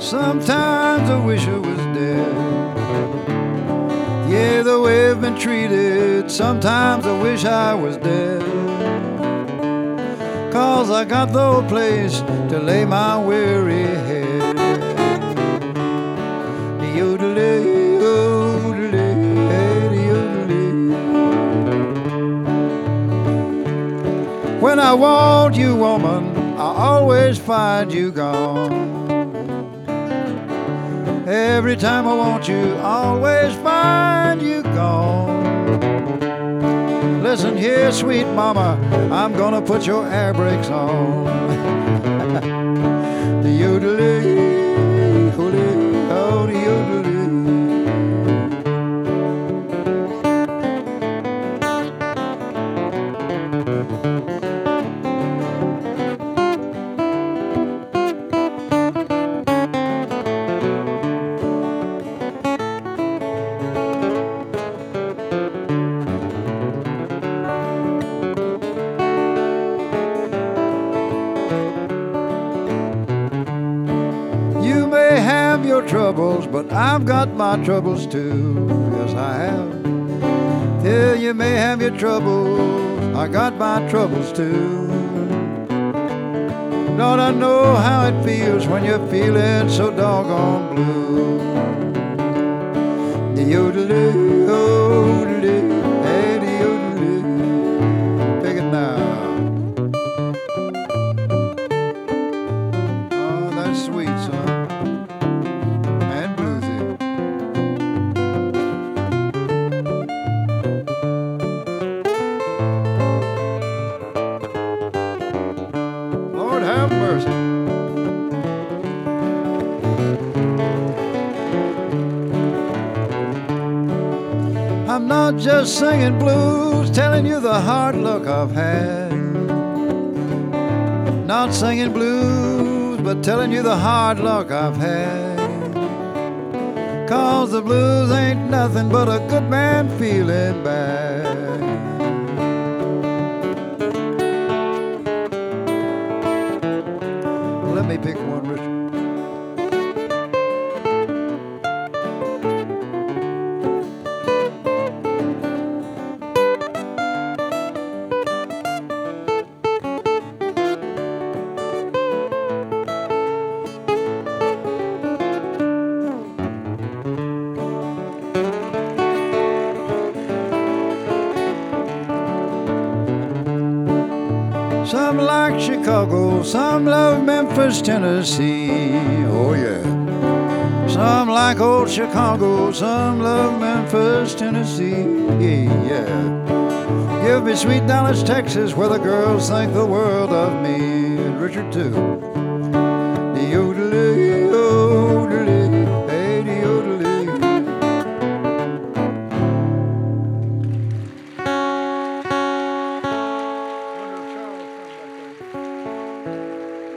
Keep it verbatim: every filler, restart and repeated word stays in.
Sometimes I wish I was dead. Yeah, the way I've been treated, sometimes I wish I was dead. 'Cause I got no place to lay my weary head. Yodelay, yodelay, yodelay. When I want you, woman, I always find you gone. Every time I want you, I always find you gone. Listen here, sweet mama, I'm gonna put your air brakes on. The yodelay, yodelay, oh, the yodelay. You may have your troubles, but I've got my troubles too. Yes, I have. Yeah, you may have your troubles, I got my troubles too. Don't I know how it feels when you're feeling so doggone blue? The yodelay, yodelay, hey, the yodelay. Take it now. Oh, that's sweet, son. And bluesy. Lord have mercy. I'm not just singing blues, telling you the hard luck I've had. Not singing blues, but telling you the hard luck I've had. 'Cause the blues ain't nothing but a good man feeling bad. Let me pick one, Richard. Some like Chicago, some love Memphis, Tennessee. Oh yeah. Some like old Chicago, some love Memphis, Tennessee. Yeah. Give me sweet Dallas, Texas, where the girls think the world of me. And Richard too. The yodelay.